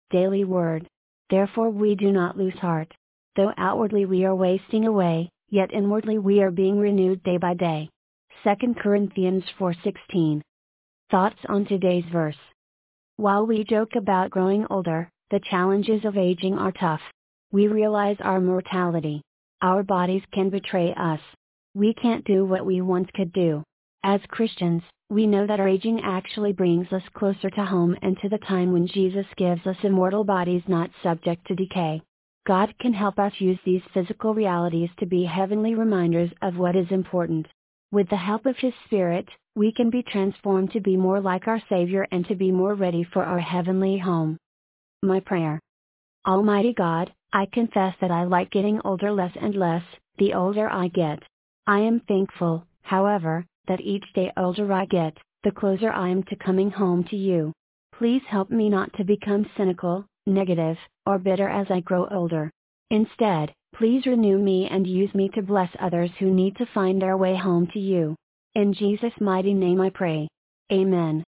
Daily Word. Therefore we do not lose heart. Though outwardly we are wasting away, yet inwardly we are being renewed day by day. 2 Corinthians 4:16. Thoughts on today's verse. While we joke about growing older, the challenges of aging are tough. We realize our mortality. Our bodies can betray us. We can't do what we once could do. As Christians, we know that our aging actually brings us closer to home and to the time when Jesus gives us immortal bodies not subject to decay. God can help us use these physical realities to be heavenly reminders of what is important. With the help of His Spirit, we can be transformed to be more like our Savior and to be more ready for our heavenly home. My prayer. Almighty God, I confess that I like getting older less and less, the older I get. I am thankful, however, that each day older I get, the closer I am to coming home to you. Please help me not to become cynical, negative, or bitter as I grow older. Instead, please renew me and use me to bless others who need to find their way home to you. In Jesus' mighty name I pray. Amen.